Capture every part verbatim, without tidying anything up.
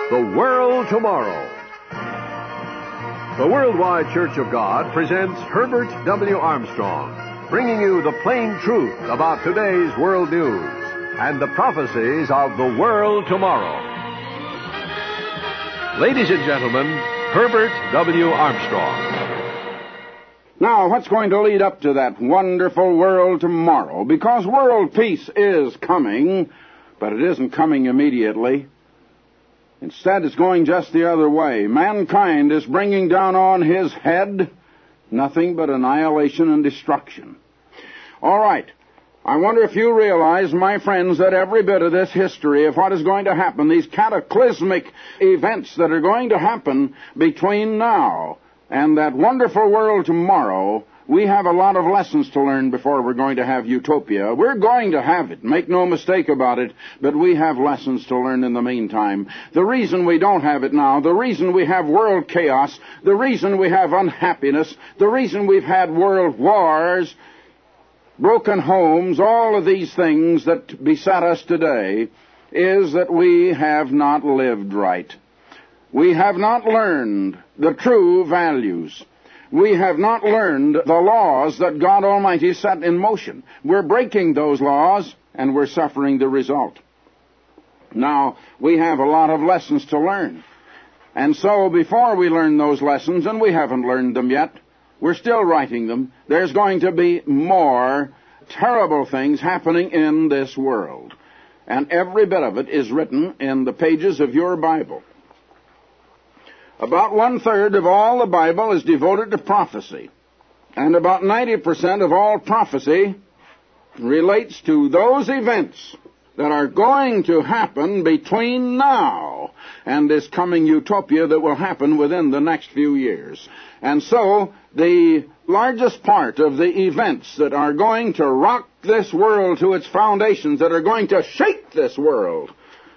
The World Tomorrow. The Worldwide Church of God presents Herbert W. Armstrong, bringing you the plain truth about today's world news and the prophecies of the world tomorrow. Ladies and gentlemen, Herbert W. Armstrong. Now, what's going to lead up to that wonderful world tomorrow? Because world peace is coming, but it isn't coming immediately. Instead, it's going just the other way. Mankind is bringing down on his head nothing but annihilation and destruction. All right. I wonder if you realize, my friends, that every bit of this history of what is going to happen, these cataclysmic events that are going to happen between now and that wonderful world tomorrow, we have a lot of lessons to learn before we're going to have utopia. We're going to have it, make no mistake about it, but we have lessons to learn in the meantime. The reason we don't have it now, the reason we have world chaos, the reason we have unhappiness, the reason we've had world wars, broken homes, all of these things that beset us today, is that we have not lived right. We have not learned the true values. We have not learned the laws that God Almighty set in motion. We're breaking those laws, and we're suffering the result. Now, we have a lot of lessons to learn. And so, before we learn those lessons, and we haven't learned them yet, we're still writing them, there's going to be more terrible things happening in this world. And every bit of it is written in the pages of your Bible. About one-third of all the Bible is devoted to prophecy. And about ninety percent of all prophecy relates to those events that are going to happen between now and this coming utopia that will happen within the next few years. And so, the largest part of the events that are going to rock this world to its foundations, that are going to shake this world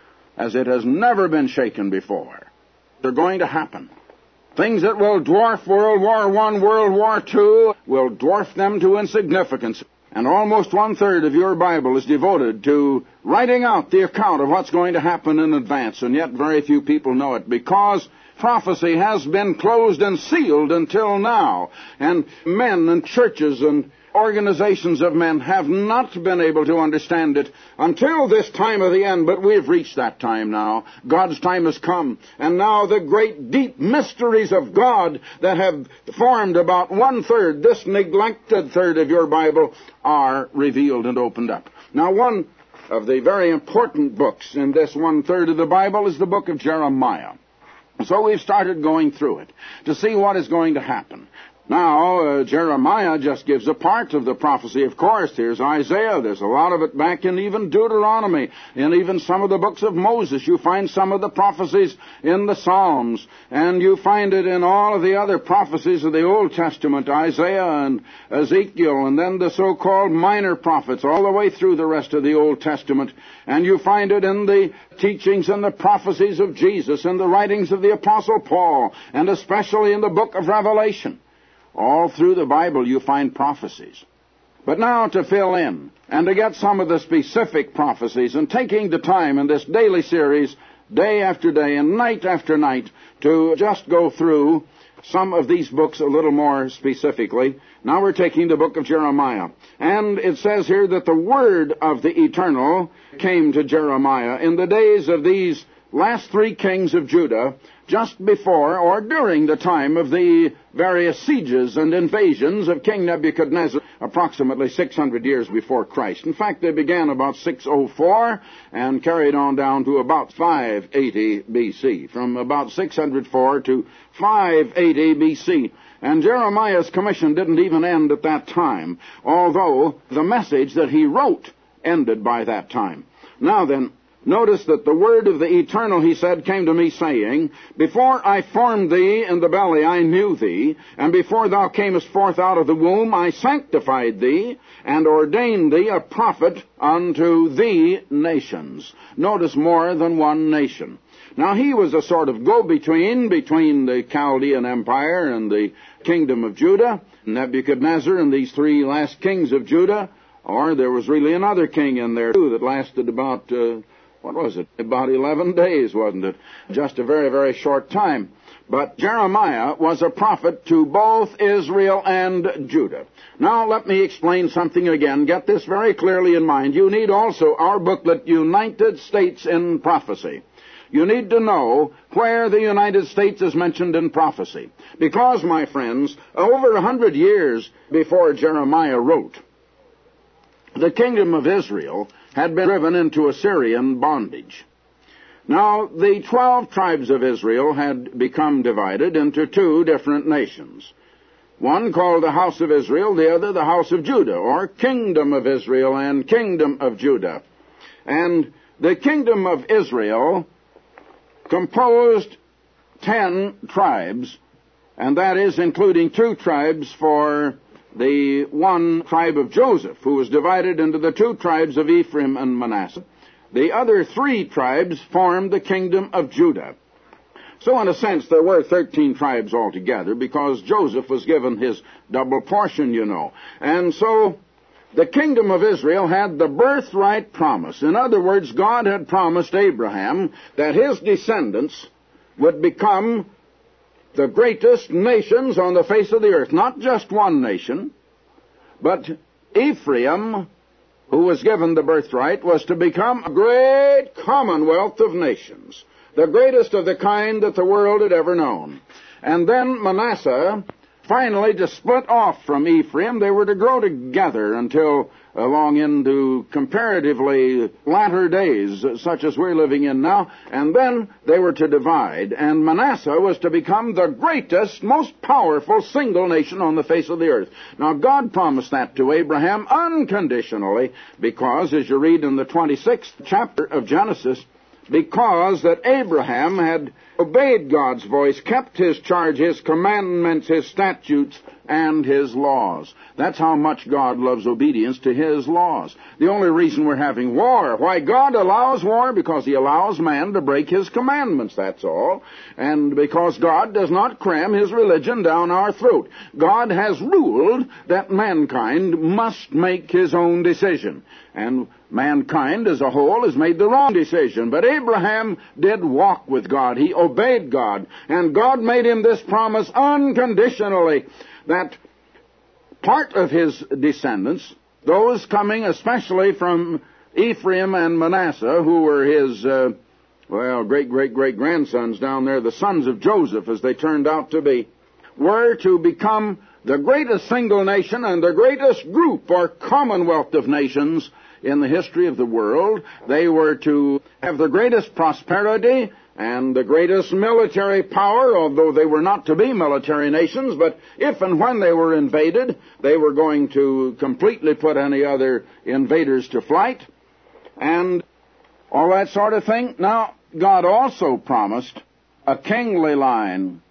as it has never been shaken before, they're going to happen. Things that will dwarf World War One, World War Two, will dwarf them to insignificance. And almost one-third of your Bible is devoted to writing out the account of what's going to happen in advance, and yet very few people know it, because prophecy has been closed and sealed until now. And men and churches and organizations of men have not been able to understand it until this time of the end, but we've reached that time now. God's time has come, and now the great deep mysteries of God that have formed about one-third, this neglected third of your Bible, are revealed and opened up. Now, one of the very important books in this one-third of the Bible is the book of Jeremiah. So we've started going through it to see what is going to happen. Now, uh, Jeremiah just gives a part of the prophecy, of course. Here's Isaiah. There's a lot of it back in even Deuteronomy. In even some of the books of Moses, you find some of the prophecies in the Psalms. And you find it in all of the other prophecies of the Old Testament, Isaiah and Ezekiel, and then the so-called minor prophets, all the way through the rest of the Old Testament. And you find it in the teachings and the prophecies of Jesus, and the writings of the Apostle Paul, and especially in the book of Revelation. All through the Bible you find prophecies. But now to fill in and to get some of the specific prophecies, and taking the time in this daily series, day after day and night after night, to just go through some of these books a little more specifically. Now we're taking the book of Jeremiah. And it says here that the word of the Eternal came to Jeremiah in the days of these last three kings of Judah, just before or during the time of the various sieges and invasions of King Nebuchadnezzar, approximately six hundred years before Christ. In fact, they began about six oh four and carried on down to about five eighty B C, from about six hundred four to five eighty B C. And Jeremiah's commission didn't even end at that time, although the message that he wrote ended by that time. Now then, notice that the word of the Eternal, he said, came to me saying, Before I formed thee in the belly I knew thee, and before thou camest forth out of the womb I sanctified thee, and ordained thee a prophet unto thee nations. Notice more than one nation. Now he was a sort of go-between between the Chaldean Empire and the kingdom of Judah, Nebuchadnezzar and these three last kings of Judah. Or there was really another king in there, too, that lasted about uh, what was it, about eleven days, wasn't it? Just a very, very short time. But Jeremiah was a prophet to both Israel and Judah. Now let me explain something again. Get this very clearly in mind. You need also our booklet, United States in Prophecy. You need to know where the United States is mentioned in prophecy. Because, my friends, over a hundred years before Jeremiah wrote, the kingdom of Israel had been driven into Assyrian bondage. Now, the twelve tribes of Israel had become divided into two different nations. One called the House of Israel, the other the House of Judah, or Kingdom of Israel and Kingdom of Judah. And the Kingdom of Israel composed ten tribes, and that is including two tribes for the one tribe of Joseph, who was divided into the two tribes of Ephraim and Manasseh. The other three tribes formed the Kingdom of Judah. So in a sense, there were thirteen tribes altogether, because Joseph was given his double portion, you know. And so the kingdom of Israel had the birthright promise. In other words, God had promised Abraham that his descendants would become the greatest nations on the face of the earth. Not just one nation, but Ephraim, who was given the birthright, was to become a great commonwealth of nations, the greatest of the kind that the world had ever known. And then Manasseh, finally, to split off from Ephraim. They were to grow together until along into comparatively latter days, such as we're living in now, and then they were to divide, and Manasseh was to become the greatest, most powerful single nation on the face of the earth. Now, God promised that to Abraham unconditionally, because, as you read in the twenty-sixth chapter of Genesis, because that Abraham had obeyed God's voice, kept his charge, his commandments, his statutes, and his laws. That's how much God loves obedience to his laws. The only reason we're having war, why God allows war, because he allows man to break his commandments, that's all. And because God does not cram his religion down our throat. God has ruled that mankind must make his own decision. And mankind as a whole has made the wrong decision. But Abraham did walk with God. He obeyed God. And God made him this promise unconditionally, that part of his descendants, those coming especially from Ephraim and Manasseh, who were his, uh, well, great-great-great-grandsons down there, the sons of Joseph, as they turned out to be, were to become the greatest single nation and the greatest group or commonwealth of nations in the history of the world. They were to have the greatest prosperity and the greatest military power, although they were not to be military nations, but if and when they were invaded, they were going to completely put any other invaders to flight, and all that sort of thing. Now, God also promised a kingly line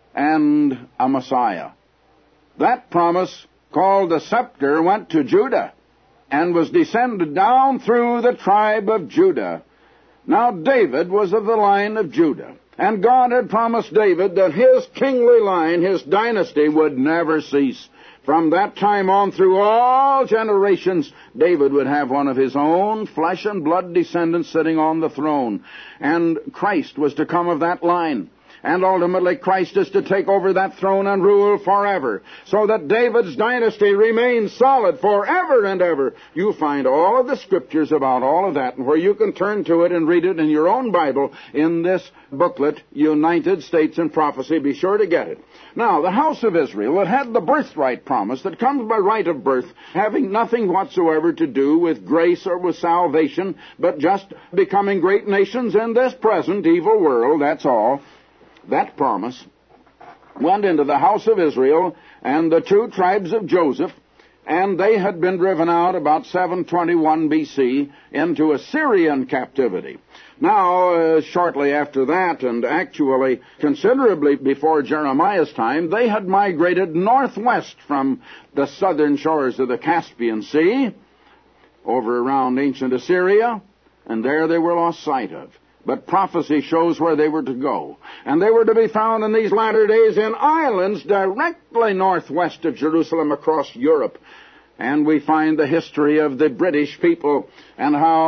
and a Messiah. That promise, called the scepter, went to Judah and was descended down through the tribe of Judah. Now, David was of the line of Judah, and God had promised David that his kingly line, his dynasty, would never cease. From that time on through all generations, David would have one of his own flesh and blood descendants sitting on the throne, and Christ was to come of that line. And ultimately Christ is to take over that throne and rule forever, so that David's dynasty remains solid forever and ever. You'll find all of the scriptures about all of that, and where you can turn to it and read it in your own Bible in this booklet, United States in Prophecy. Be sure to get it. Now, the house of Israel, that had the birthright promise that comes by right of birth, having nothing whatsoever to do with grace or with salvation, but just becoming great nations in this present evil world, that's all. That promise went into the house of Israel and the two tribes of Joseph, and they had been driven out about seven twenty-one B C into Assyrian captivity. Now, uh, shortly after that, and actually considerably before Jeremiah's time, they had migrated northwest from the southern shores of the Caspian Sea, over around ancient Assyria, and there they were lost sight of. But prophecy shows where they were to go. And they were to be found in these latter days in islands directly northwest of Jerusalem across Europe. And we find the history of the British people and how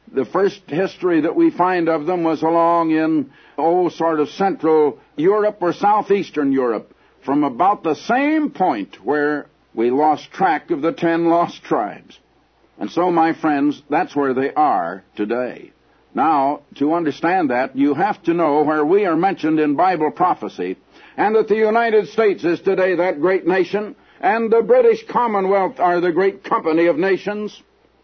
The first history that we find of them was along in, oh, sort of Central Europe or Southeastern Europe, from about the same point where we lost track of the ten lost tribes. And so, my friends, that's where they are today. Now, to understand that, you have to know where we are mentioned in Bible prophecy, and that the United States is today that great nation, and the British Commonwealth are the great company of nations,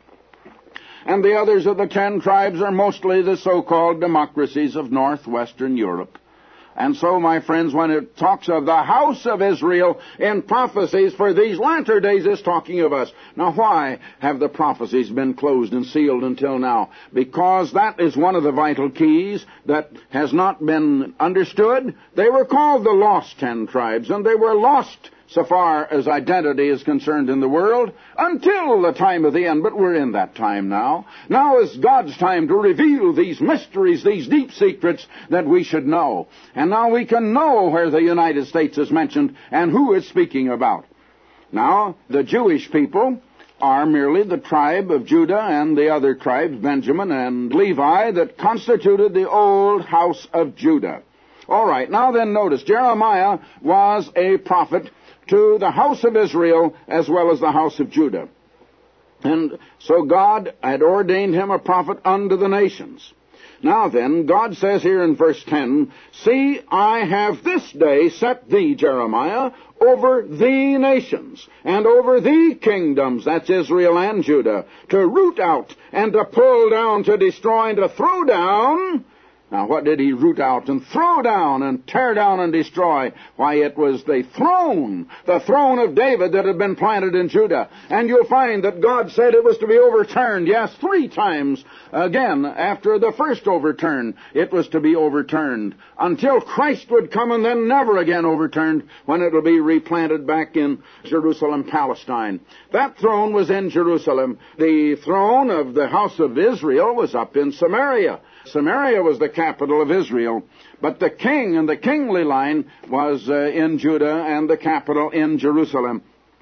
and the others of the ten tribes are mostly the so-called democracies of northwestern Europe. And so, my friends, when it talks of the house of Israel in prophecies for these latter days, it's talking of us. Now, why have the prophecies been closed and sealed until now? Because that is one of the vital keys that has not been understood. They were called the lost ten tribes, and they were lost so far as identity is concerned in the world, until the time of the end. But we're in that time now. Now is God's time to reveal these mysteries, these deep secrets that we should know. And now we can know where the United States is mentioned and who it's speaking about. Now, the Jewish people are merely the tribe of Judah and the other tribes, Benjamin and Levi, that constituted the old house of Judah. All right, now then notice, Jeremiah was a prophet to the house of Israel as well as the house of Judah. And so God had ordained him a prophet unto the nations. Now then, God says here in verse ten, See, I have this day set thee, Jeremiah, over the nations, and over the kingdoms, that's Israel and Judah, to root out, and to pull down, to destroy, and to throw down. Now, what did he root out and throw down and tear down and destroy? Why, it was the throne, the throne of David that had been planted in Judah. And you'll find that God said it was to be overturned. Yes, three times again after the first overturn, it was to be overturned until Christ would come, and then never again overturned when it will be replanted back in Jerusalem, Palestine. That throne was in Jerusalem. The throne of the house of Israel was up in Samaria. Samaria was the capital of Israel, but the king and the kingly line was uh, in Judah and the capital in Jerusalem.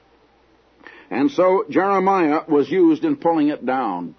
And so Jeremiah was used in pulling it down,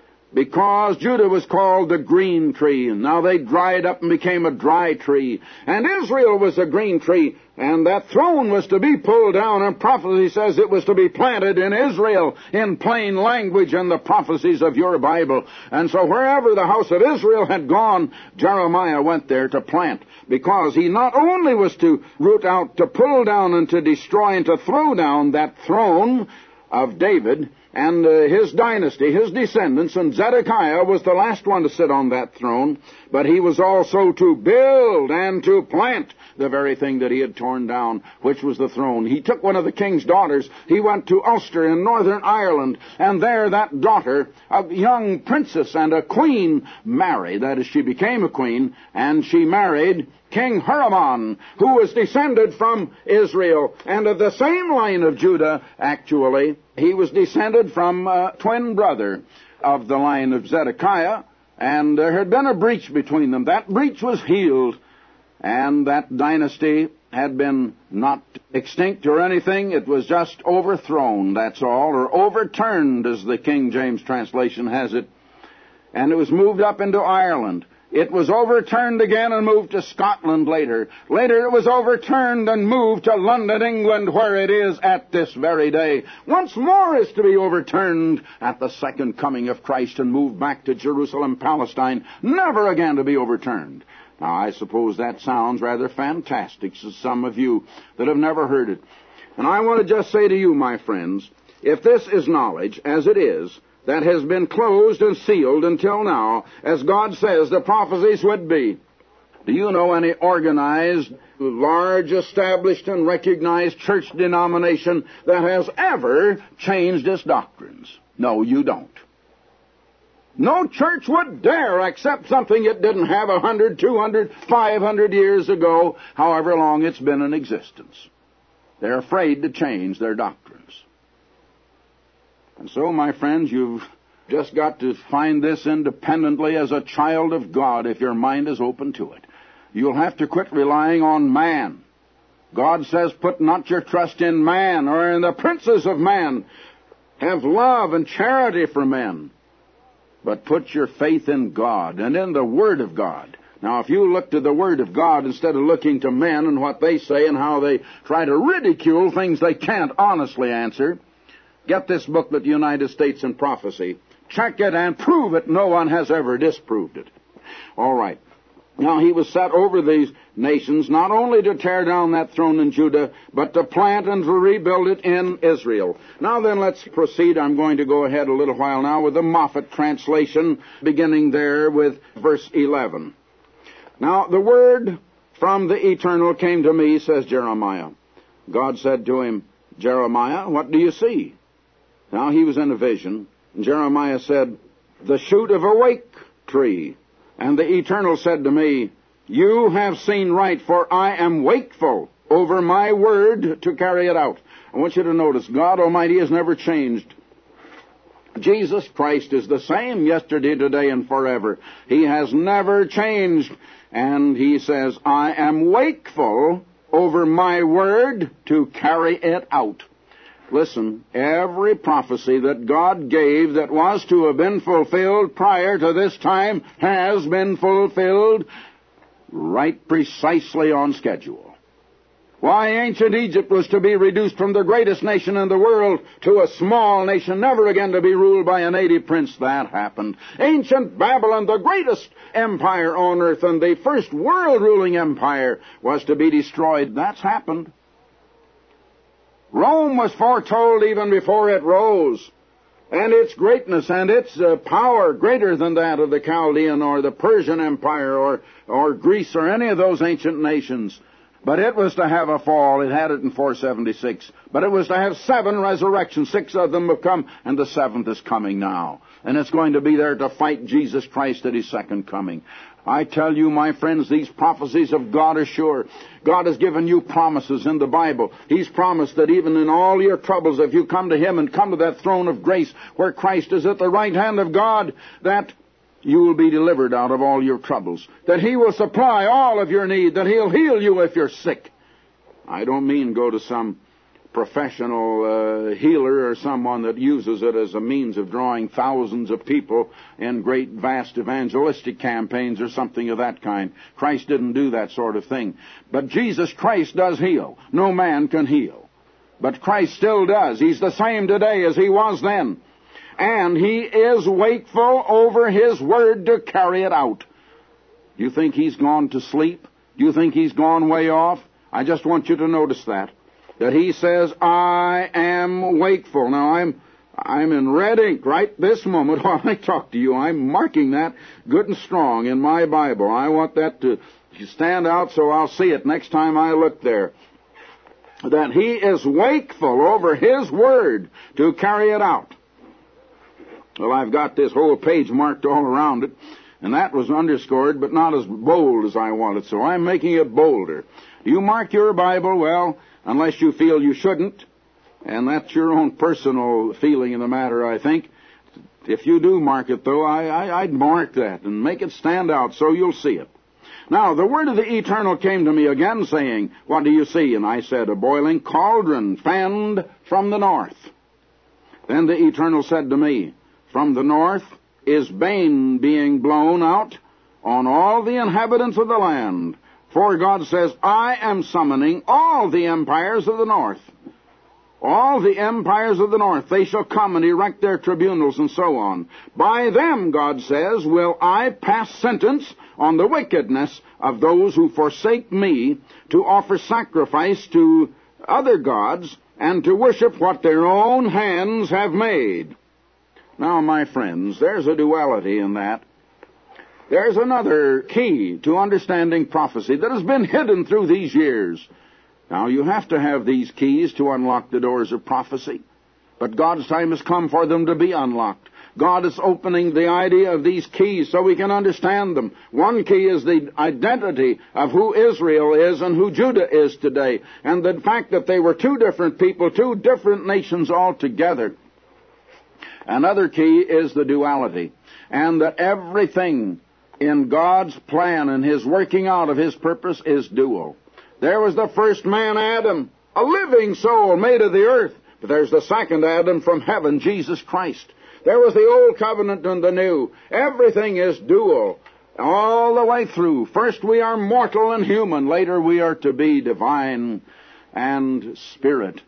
because Judah was called the green tree, and now they dried up and became a dry tree. And Israel was a green tree, and that throne was to be pulled down, and prophecy says it was to be planted in Israel, in plain language in the prophecies of your Bible. And so wherever the house of Israel had gone, Jeremiah went there to plant, because he not only was to root out, to pull down, and to destroy, and to throw down that throne of David and uh, his dynasty, his descendants, and Zedekiah was the last one to sit on that throne, but he was also to build and to plant the very thing that he had torn down, which was the throne. He took one of the king's daughters. He went to Ulster in Northern Ireland, and there that daughter, a young princess and a queen, married. That is, she became a queen, and she married King Hiraman, who was descended from Israel, and of the same line of Judah, actually. He was descended from a twin brother of the line of Zedekiah, and there had been a breach between them. That breach was healed, and that dynasty had been not extinct or anything. It was just overthrown, that's all, or overturned, as the King James translation has it. And it was moved up into Ireland. It was overturned again and moved to Scotland later. Later it was overturned and moved to London, England, where it is at this very day. Once more is to be overturned at the second coming of Christ and moved back to Jerusalem, Palestine, never again to be overturned. Now, I suppose that sounds rather fantastic to some of you that have never heard it. And I want to just say to you, my friends, if this is knowledge, as it is, that has been closed and sealed until now, as God says the prophecies would be. Do you know any organized, large, established, and recognized church denomination that has ever changed its doctrines? No, you don't. No church would dare accept something it didn't have a hundred, two hundred, five hundred years ago, however long it's been in existence. They're afraid to change their doctrines. And so, my friends, you've just got to find this independently as a child of God if your mind is open to it. You'll have to quit relying on man. God says, put not your trust in man or in the princes of man. Have love and charity for men. but put your faith in God and in the Word of God. Now, if you look to the Word of God instead of looking to men and what they say and how they try to ridicule things they can't honestly answer, get this booklet, United States in Prophecy. Check it and prove it. No one has ever disproved it. All right. Now, he was set over these nations not only to tear down that throne in Judah, but to plant and to rebuild it in Israel. Now then, let's proceed. I'm going to go ahead a little while now with the Moffat translation, beginning there with verse eleven. Now, the word from the Eternal came to me, says Jeremiah. God said to him, Jeremiah, what do you see? Now, he was in a vision. And Jeremiah said, the shoot of a wake tree. And the Eternal said to me, you have seen right, for I am wakeful over my word to carry it out. I want you to notice, God Almighty has never changed. Jesus Christ is the same yesterday, today, and forever. He has never changed. And he says, I am wakeful over my word to carry it out. Listen, every prophecy that God gave that was to have been fulfilled prior to this time has been fulfilled right precisely on schedule. Why, ancient Egypt was to be reduced from the greatest nation in the world to a small nation, never again to be ruled by a native prince. That happened. Ancient Babylon, the greatest empire on earth and the first world-ruling empire, was to be destroyed. That's happened. Rome was foretold even before it rose, and its greatness and its uh, power greater than that of the Chaldean or the Persian Empire or, or Greece or any of those ancient nations. But it was to have a fall. It had it in four seventy-six. But it was to have seven resurrections. Six of them have come, and the seventh is coming now. And it's going to be there to fight Jesus Christ at His second coming. I tell you, my friends, these prophecies of God are sure. God has given you promises in the Bible. He's promised that even in all your troubles, if you come to Him and come to that throne of grace where Christ is at the right hand of God, that you will be delivered out of all your troubles, that He will supply all of your need, that He'll heal you if you're sick. I don't mean go to some professional uh, healer or someone that uses it as a means of drawing thousands of people in great, vast evangelistic campaigns or something of that kind. Christ didn't do that sort of thing. But Jesus Christ does heal. No man can heal. But Christ still does. He's the same today as He was then. And He is wakeful over His word to carry it out. Do you think He's gone to sleep? Do you think He's gone way off? I just want you to notice that. That He says, I am wakeful. Now, I'm I'm in red ink right this moment while I talk to you. I'm marking that good and strong in my Bible. I want that to stand out so I'll see it next time I look there. That He is wakeful over His word to carry it out. Well, I've got this whole page marked all around it, and that was underscored, but not as bold as I wanted, so I'm making it bolder. Do you mark your Bible? Well, unless you feel you shouldn't, and that's your own personal feeling in the matter, I think. If you do mark it, though, I, I, I'd mark that and make it stand out so you'll see it. Now, the word of the Eternal came to me again, saying, what do you see? And I said, a boiling cauldron fanned from the north. Then the Eternal said to me, from the north is bane being blown out on all the inhabitants of the land. For God says, I am summoning all the empires of the north. All the empires of the north, they shall come and erect their tribunals and so on. By them, God says, will I pass sentence on the wickedness of those who forsake me to offer sacrifice to other gods and to worship what their own hands have made. Now, my friends, there's a duality in that. There's another key to understanding prophecy that has been hidden through these years. Now, you have to have these keys to unlock the doors of prophecy, but God's time has come for them to be unlocked. God is opening the idea of these keys so we can understand them. One key is the identity of who Israel is and who Judah is today, and the fact that they were two different people, two different nations altogether. Another key is the duality, and that everything in God's plan and His working out of His purpose is dual. There was the first man, Adam, a living soul made of the earth. But there's the second Adam from heaven, Jesus Christ. There was the old covenant and the new. Everything is dual all the way through. First we are mortal and human. Later we are to be divine and spirit.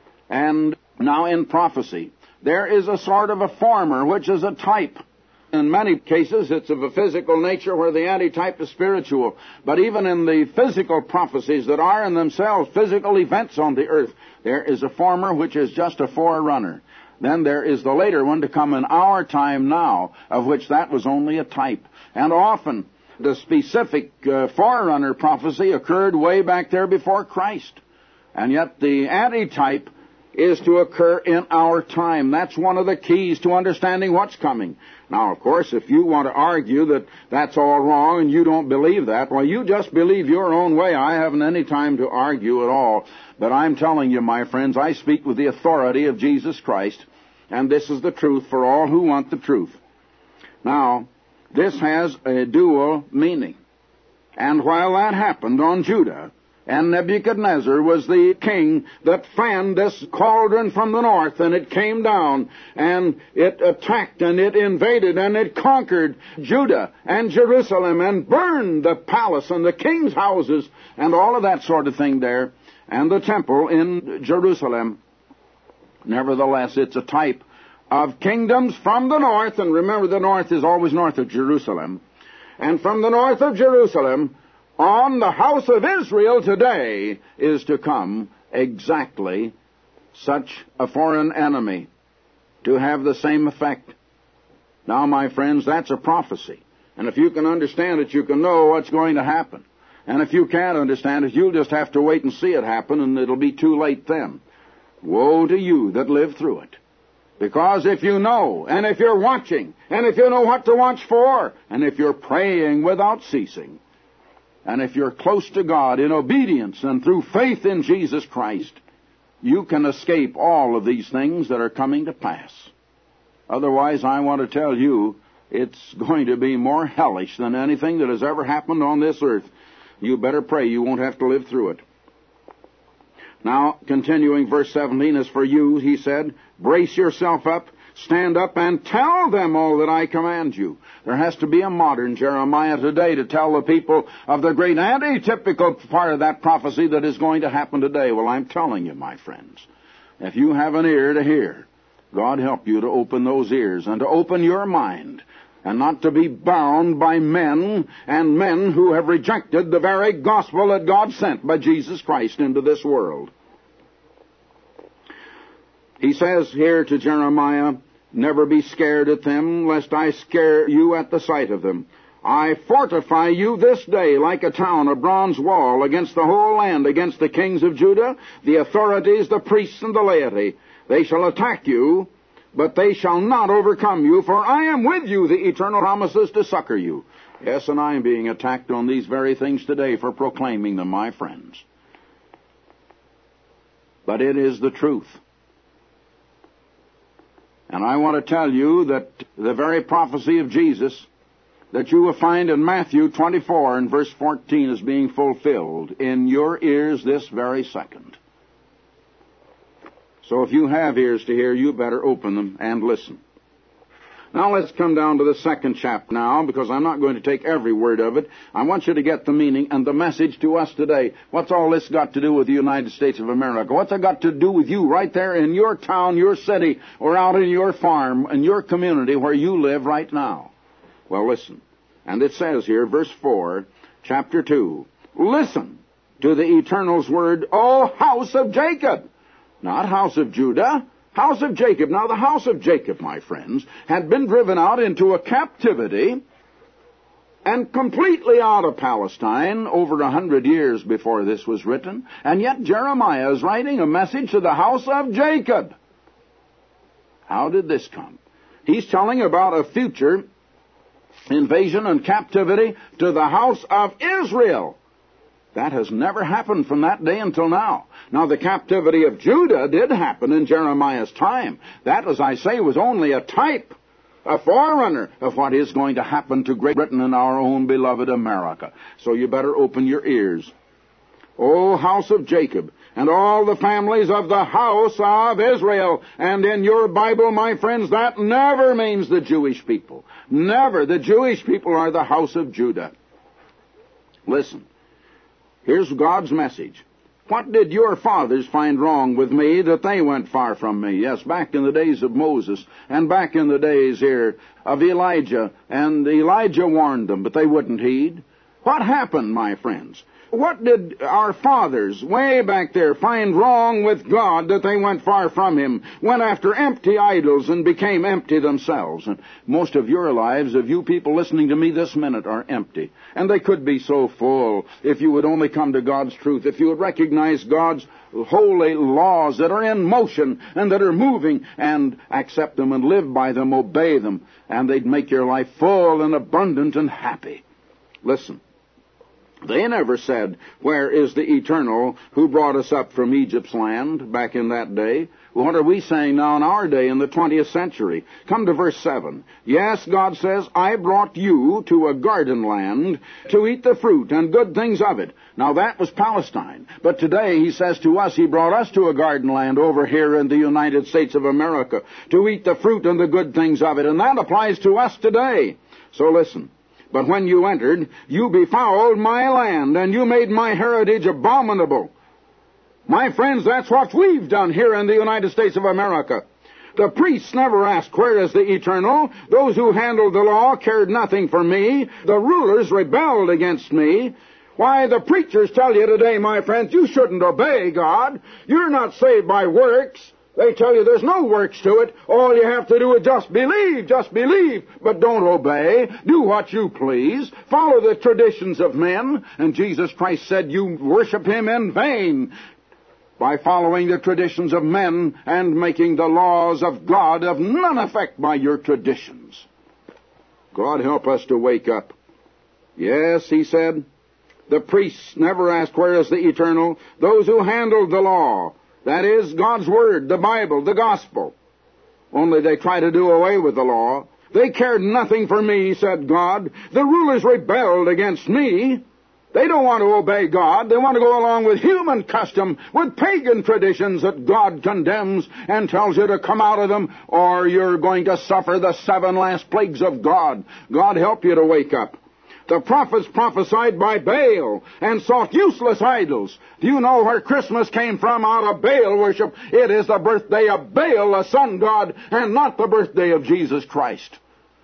And now in prophecy, there is a sort of a former, which is a type. In many cases, it's of a physical nature where the antitype is spiritual. But even in the physical prophecies that are in themselves physical events on the earth, there is a former which is just a forerunner. Then there is the later one to come in our time now, of which that was only a type. And often, the specific uh, forerunner prophecy occurred way back there before Christ. And yet the antitype is to occur in our time. That's one of the keys to understanding what's coming. Now, of course, if you want to argue that that's all wrong and you don't believe that, well, you just believe your own way. I haven't any time to argue at all. But I'm telling you, my friends, I speak with the authority of Jesus Christ, and this is the truth for all who want the truth. Now, this has a dual meaning. And while that happened on Judah, and Nebuchadnezzar was the king that fanned this cauldron from the north, and it came down, and it attacked, and it invaded, and it conquered Judah and Jerusalem, and burned the palace and the king's houses, and all of that sort of thing there, and the temple in Jerusalem. Nevertheless, it's a type of kingdoms from the north, and remember the north is always north of Jerusalem, and from the north of Jerusalem, on the house of Israel today is to come exactly such a foreign enemy to have the same effect. Now, my friends, that's a prophecy. And if you can understand it, you can know what's going to happen. And if you can't understand it, you'll just have to wait and see it happen, and it'll be too late then. Woe to you that live through it. Because if you know, and if you're watching, and if you know what to watch for, and if you're praying without ceasing, and if you're close to God in obedience and through faith in Jesus Christ, you can escape all of these things that are coming to pass. Otherwise, I want to tell you, it's going to be more hellish than anything that has ever happened on this earth. You better pray you won't have to live through it. Now, continuing verse seventeen, as for you, he said, brace yourself up, stand up, and tell them all that I command you. There has to be a modern Jeremiah today to tell the people of the great antitypical part of that prophecy that is going to happen today. Well, I'm telling you, my friends, if you have an ear to hear, God help you to open those ears and to open your mind, and not to be bound by men and men who have rejected the very gospel that God sent by Jesus Christ into this world. He says here to Jeremiah, never be scared at them, lest I scare you at the sight of them. I fortify you this day like a town, a bronze wall, against the whole land, against the kings of Judah, the authorities, the priests, and the laity. They shall attack you, but they shall not overcome you, for I am with you, the eternal promises to succor you. Yes, and I am being attacked on these very things today for proclaiming them, my friends. But it is the truth. And I want to tell you that the very prophecy of Jesus that you will find in Matthew twenty-four and verse fourteen is being fulfilled in your ears this very second. So if you have ears to hear, you better open them and listen. Now let's come down to the second chapter now, because I'm not going to take every word of it. I want you to get the meaning and the message to us today. What's all this got to do with the United States of America? What's it got to do with you right there in your town, your city, or out in your farm, in your community where you live right now? Well, listen. And it says here, verse four, chapter two, listen to the Eternal's word, O house of Jacob. Not house of Judah, house of Jacob. Now, the house of Jacob, my friends, had been driven out into a captivity and completely out of Palestine over a hundred years before this was written. And yet Jeremiah is writing a message to the house of Jacob. How did this come? He's telling about a future invasion and captivity to the house of Israel. That has never happened from that day until now. Now, the captivity of Judah did happen in Jeremiah's time. That, as I say, was only a type, a forerunner of what is going to happen to Great Britain and our own beloved America. So you better open your ears. O house of Jacob, and all the families of the house of Israel. And in your Bible, my friends, that never means the Jewish people. Never. The Jewish people are the house of Judah. Listen, here's God's message. What did your fathers find wrong with me that they went far from me? Yes, back in the days of Moses, and back in the days here of Elijah, and Elijah warned them, but they wouldn't heed. What happened, my friends? What did our fathers way back there find wrong with God that they went far from Him, went after empty idols and became empty themselves? And most of your lives, of you people listening to me this minute, are empty. And they could be so full if you would only come to God's truth, if you would recognize God's holy laws that are in motion and that are moving, and accept them and live by them, obey them, and they'd make your life full and abundant and happy. Listen. They never said, where is the Eternal who brought us up from Egypt's land back in that day? What are we saying now in our day in the twentieth century? Come to verse seven. Yes, God says, I brought you to a garden land to eat the fruit and good things of it. Now that was Palestine. But today He says to us, He brought us to a garden land over here in the United States of America to eat the fruit and the good things of it. And that applies to us today. So listen. But when you entered, you befouled my land, and you made my heritage abominable. My friends, that's what we've done here in the United States of America. The priests never asked, where is the Eternal? Those who handled the law cared nothing for me. The rulers rebelled against me. Why, the preachers tell you today, my friends, you shouldn't obey God. You're not saved by works. They tell you there's no works to it. All you have to do is just believe, just believe. But don't obey. Do what you please. Follow the traditions of men. And Jesus Christ said you worship Him in vain by following the traditions of men and making the laws of God of none effect by your traditions. God help us to wake up. Yes, He said, the priests never asked, where is the Eternal? Those who handled the law. That is, God's Word, the Bible, the Gospel. Only they try to do away with the law. They cared nothing for me, said God. The rulers rebelled against me. They don't want to obey God. They want to go along with human custom, with pagan traditions that God condemns and tells you to come out of them, or you're going to suffer the seven last plagues of God. God help you to wake up. The prophets prophesied by Baal and sought useless idols. Do you know where Christmas came from? Out of Baal worship. It is the birthday of Baal, the sun god, and not the birthday of Jesus Christ.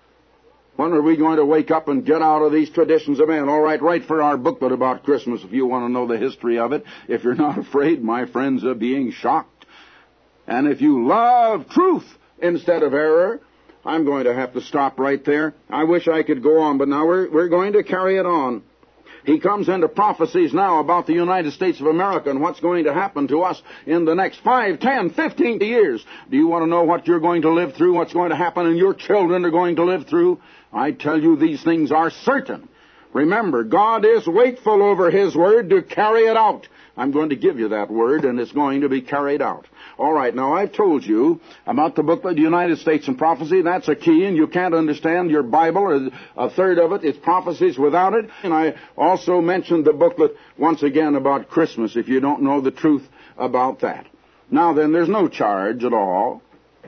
When are we going to wake up and get out of these traditions of men? All right, write for our booklet about Christmas if you want to know the history of it. If you're not afraid, my friends, of being shocked. And if you love truth instead of error, I'm going to have to stop right there. I wish I could go on, but now we're, we're going to carry it on. He comes into prophecies now about the United States of America and what's going to happen to us in the next five, ten, fifteen years. Do you want to know what you're going to live through, what's going to happen and your children are going to live through? I tell you, these things are certain. Remember, God is wakeful over His Word to carry it out. I'm going to give you that word, and it's going to be carried out. All right, now I've told you about the booklet, The United States in Prophecy. That's a key, and you can't understand your Bible or a third of it. It's prophecies without it. And I also mentioned the booklet once again about Christmas, if you don't know the truth about that. Now then, there's no charge at all.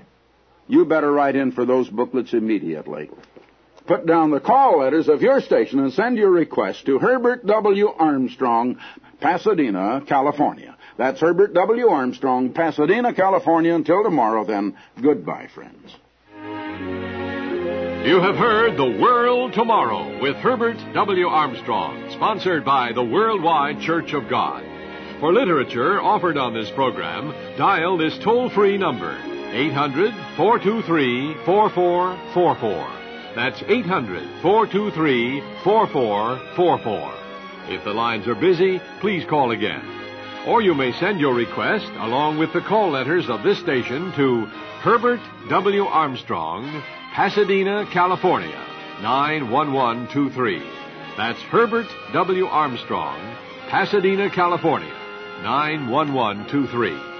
You better write in for those booklets immediately. Put down the call letters of your station and send your request to Herbert W. Armstrong, Pasadena, California. That's Herbert W. Armstrong, Pasadena, California. Until tomorrow, then, goodbye, friends. You have heard The World Tomorrow with Herbert W. Armstrong, sponsored by the Worldwide Church of God. For literature offered on this program, dial this toll-free number, eight hundred, four two three, four four four four. That's eight hundred, four two three, four four four four. If the lines are busy, please call again. Or you may send your request, along with the call letters of this station, to Herbert W. Armstrong, Pasadena, California, nine one one two three. That's Herbert W. Armstrong, Pasadena, California, nine one one two three.